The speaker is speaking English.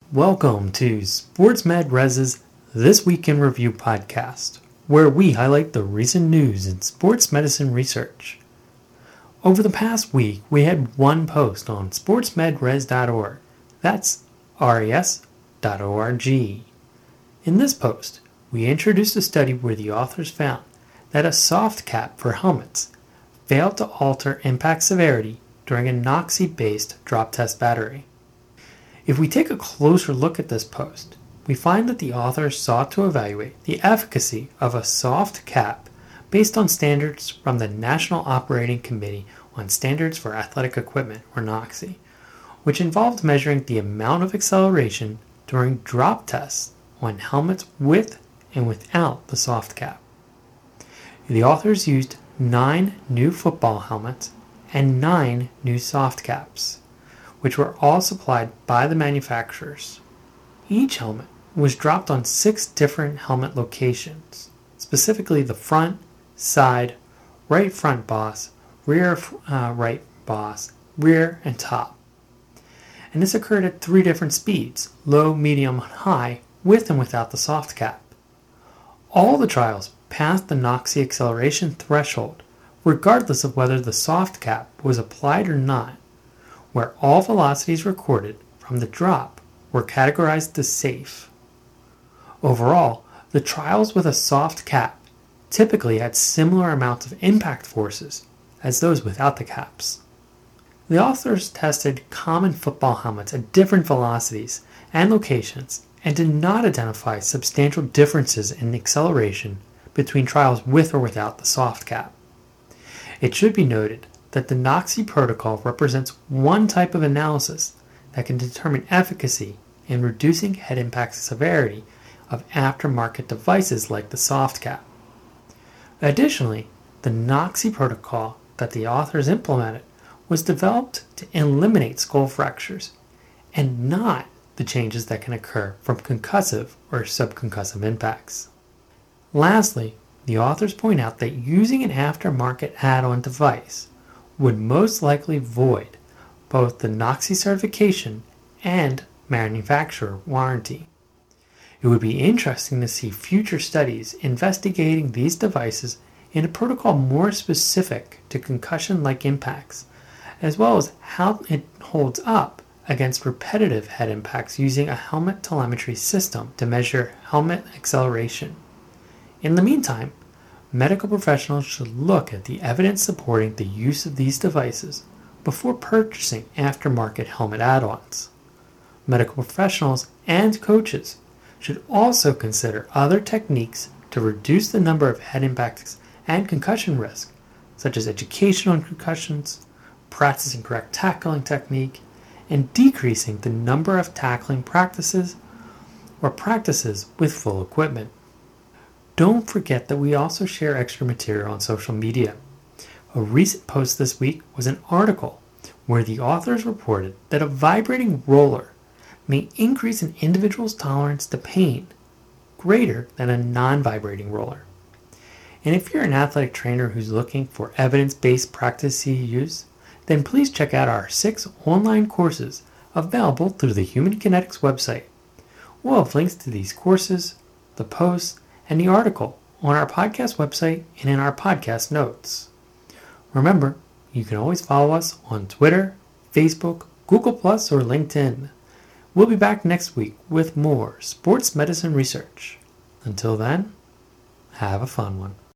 Welcome to Sports Med Res's This Week in Review podcast, where we highlight the recent news in sports medicine research. Over the past week, we had one post on sportsmedres.org. That's res.org. In this post, we introduced a study where the authors found that a soft cap for helmets failed to alter impact severity during a NOXI-based drop test battery. If we take a closer look at this post, we find that the authors sought to evaluate the efficacy of a soft cap based on standards from the National Operating Committee on Standards for Athletic Equipment, or NOXI, which involved measuring the amount of acceleration during drop tests on helmets with and without the soft cap. The authors used 9 new football helmets and 9 new soft caps, which were all supplied by the manufacturers. Each helmet was dropped on 6 different helmet locations, specifically the front, side, right front boss, rear right boss, rear, and top. And this occurred at 3 different speeds, low, medium, and high, with and without the soft cap. All the trials passed the NOXI acceleration threshold, regardless of whether the soft cap was applied or not, where all velocities recorded from the drop were categorized as safe. Overall, the trials with a soft cap typically had similar amounts of impact forces as those without the caps. The authors tested common football helmets at different velocities and locations and did not identify substantial differences in acceleration between trials with or without the soft cap. It should be noted that the NOXI protocol represents one type of analysis that can determine efficacy in reducing head impact severity of aftermarket devices like the soft cap. Additionally, the NOXI protocol that the authors implemented was developed to eliminate skull fractures and not the changes that can occur from concussive or subconcussive impacts. Lastly, the authors point out that using an aftermarket add-on device would most likely void both the NOXI certification and manufacturer warranty. It would be interesting to see future studies investigating these devices in a protocol more specific to concussion-like impacts, as well as how it holds up against repetitive head impacts using a helmet telemetry system to measure helmet acceleration. In the meantime, medical professionals should look at the evidence supporting the use of these devices before purchasing aftermarket helmet add-ons. Medical professionals and coaches should also consider other techniques to reduce the number of head impacts and concussion risk, such as education on concussions, practicing correct tackling technique, and decreasing the number of tackling practices or practices with full equipment. Don't forget that we also share extra material on social media. A recent post this week was an article where the authors reported that a vibrating roller may increase an individual's tolerance to pain greater than a non-vibrating roller. And if you're an athletic trainer who's looking for evidence-based practice you use, then please check out our 6 online courses available through the Human Kinetics website. We'll have links to these courses, the posts, and the article on our podcast website and in our podcast notes. Remember, you can always follow us on Twitter, Facebook, Google+, or LinkedIn. We'll be back next week with more sports medicine research. Until then, have a fun one.